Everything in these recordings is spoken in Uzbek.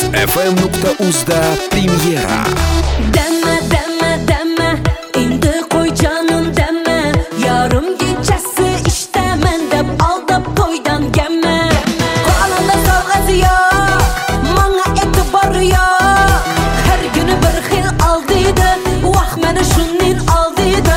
Muzfm.uz'da premyera. Deme deme deme, indi qo'y canım deme. Yarım kechasi ishdaman deb aldab qo'ydan gemme. Qo'lida sovg'asi yo'q, menga e'tibori yo'q. Har kuni bir xil oldida, vaqt meni shundan oldida.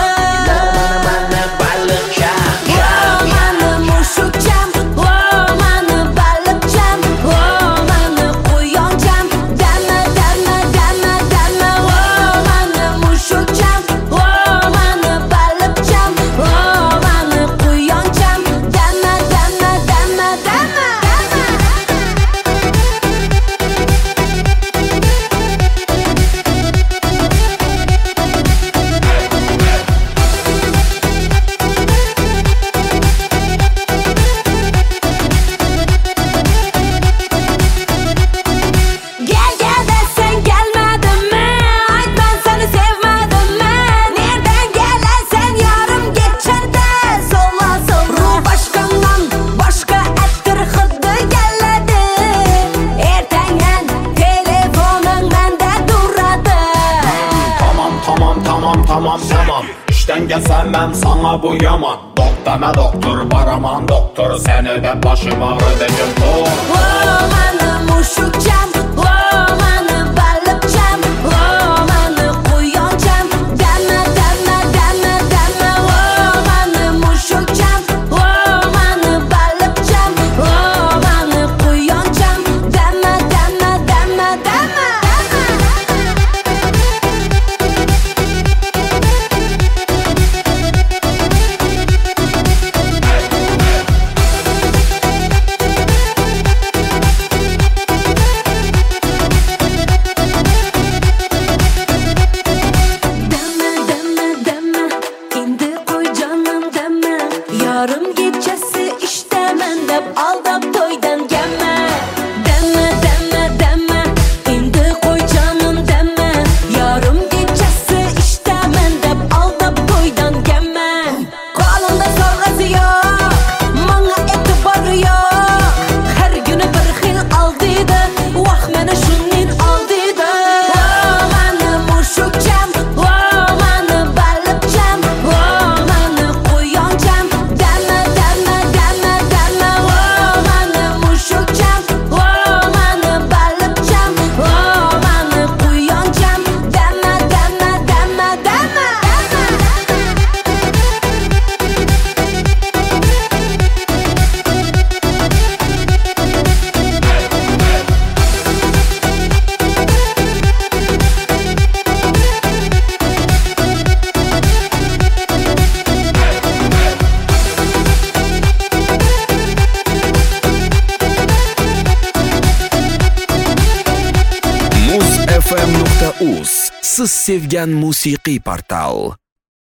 Tamam İşten gelsem ben sana bu yaman. Deme doktor baraman doktor, seni de başım ağrıdıcım dur. Mani mushukcham, mani baliqcham, mani quyoncham. Deme deme deme deme, mani mushukcham, mani baliqcham, mani quyoncham. Deme deme deme deme. Yarım gecesi iştemen deb aldab to'ydan gemme. Deme deme deme, indi qo'y canım deme. Yarım gecesi iştemen deb aldab to'ydan gemme. Qo'limda sovg'asi yo'q, menga e'tibori yo'q. Har kuni bir xil oldida, vaqt meni shundan oldida. Mani mushukcham, mani baliqcham, mani quyoncham. Deme deme deme deme, mani mushukcham, mani baliqcham, mani quyoncham. Deme deme deme deme. Muzfm.uz siz sevgan musiqiy portal.